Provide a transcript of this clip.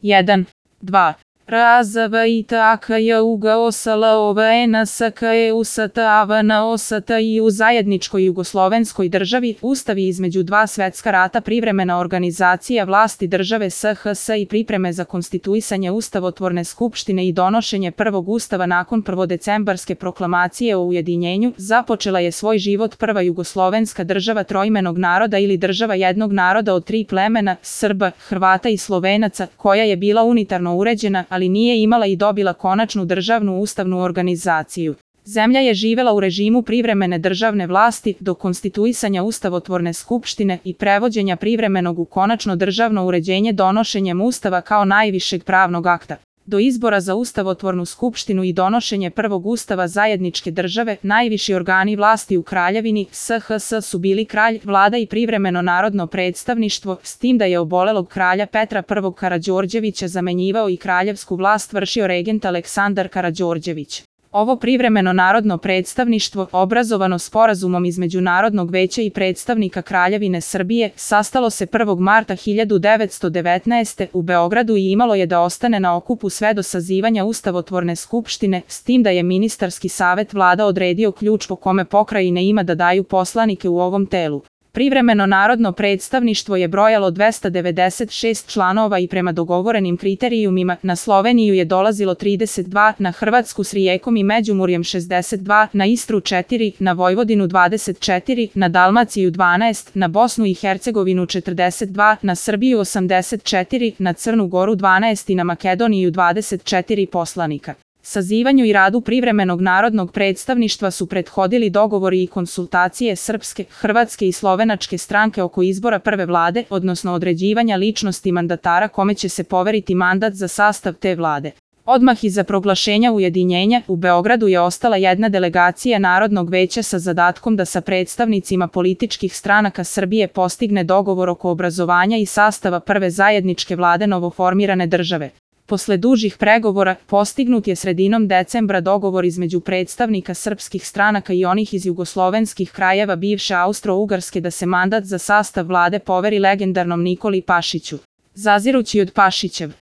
1, 2. RAZVITAKJUGOSLOVNSKEUSTAVNOSTI u zajedničkoj jugoslovenskoj državi, ustavi između dva svetska rata, privremena organizacija vlasti države SHS i pripreme za konstituisanje ustavotvorne skupštine i donošenje prvog ustava nakon prvodecembarske proklamacije o ujedinjenju, započela je svoj život prva jugoslovenska država trojmenog naroda ili država jednog naroda od tri plemena, Srba, Hrvata i Slovenaca, koja je bila unitarno uređena, ali nije imala i dobila konačnu državnu ustavnu organizaciju. Zemlja je živela u režimu privremene državne vlasti do konstituisanja ustavotvorne skupštine i prevođenja privremenog u konačno državno uređenje donošenjem ustava kao najvišeg pravnog akta. Do izbora za ustavotvornu skupštinu i donošenje prvog ustava zajedničke države, najviši organi vlasti u Kraljevini SHS su bili kralj, vlada i privremeno narodno predstavništvo, s tim da je obolelog kralja Petra I Karađorđevića zamenjivao i kraljevsku vlast vršio regent Aleksandar Karađorđević. Ovo privremeno narodno predstavništvo, obrazovano sporazumom između Narodnog veća i predstavnika Kraljevine Srbije, sastalo se 1. marta 1919. u Beogradu i imalo je da ostane na okupu sve do sazivanja ustavotvorne skupštine, s tim da je ministarski savet vlada odredio ključ po kome pokrajine ima da daju poslanike u ovom telu. Privremeno narodno predstavništvo je brojalo 296 članova i prema dogovorenim kriterijumima na Sloveniju je dolazilo 32, na Hrvatsku s Rijekom i Međimurjem 62, na Istru 4, na Vojvodinu 24, na Dalmaciju 12, na Bosnu i Hercegovinu 42, na Srbiju 84, na Crnu Goru 12 i na Makedoniju 24 poslanika. Sazivanju i radu privremenog narodnog predstavništva su prethodili dogovori i konsultacije srpske, hrvatske i slovenačke stranke oko izbora prve vlade, odnosno određivanja ličnosti mandatara kome će se poveriti mandat za sastav te vlade. Odmah iza proglašenja ujedinjenja, u Beogradu je ostala jedna delegacija Narodnog veća sa zadatkom da sa predstavnicima političkih stranaka Srbije postigne dogovor oko obrazovanja i sastava prve zajedničke vlade novoformirane države. Posle dužih pregovora, postignut je sredinom decembra dogovor između predstavnika srpskih stranaka i onih iz jugoslovenskih krajeva bivše Austro-Ugarske da se mandat za sastav vlade poveri legendarnom Nikoli Pašiću. Zazirući od Pašićev